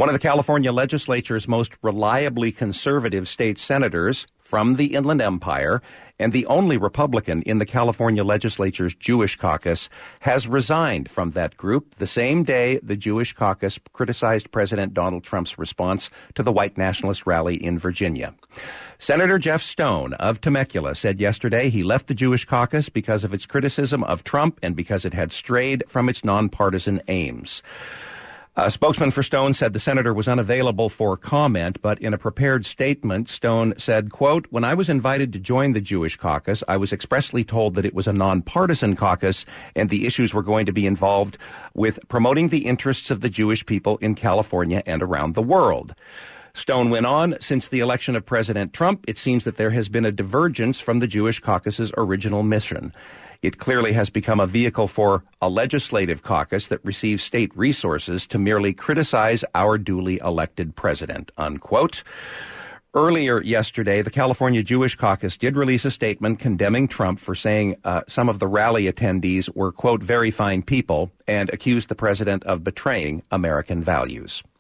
One of the California legislature's most reliably conservative state senators from the Inland Empire and the only Republican in the California legislature's Jewish caucus has resigned from that group the same day the Jewish caucus criticized President Donald Trump's response to the white nationalist rally in Virginia. Senator Jeff Stone of Temecula said yesterday he left the Jewish caucus because of its criticism of Trump and because it had strayed from its nonpartisan aims. A spokesman for Stone said the senator was unavailable for comment, but in a prepared statement, Stone said, quote, "When I was invited to join the Jewish caucus, I was expressly told that it was a nonpartisan caucus and the issues were going to be involved with promoting the interests of the Jewish people in California and around the world." Stone went on, since the election of President Trump, it seems that there has been a divergence from the Jewish caucus's original mission. It clearly has become a vehicle for a legislative caucus that receives state resources to merely criticize our duly elected president, unquote. Earlier yesterday, the California Jewish Caucus did release a statement condemning Trump for saying some of the rally attendees were, quote, very fine people, and accused the president of betraying American values.